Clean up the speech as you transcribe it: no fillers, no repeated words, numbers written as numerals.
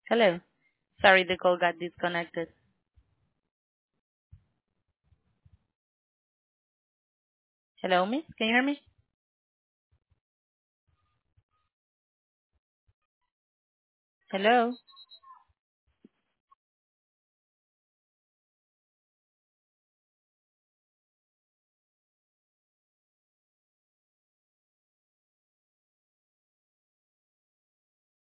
Hello. Sorry, the call got disconnected. Hello, miss. Can you hear me? Hello.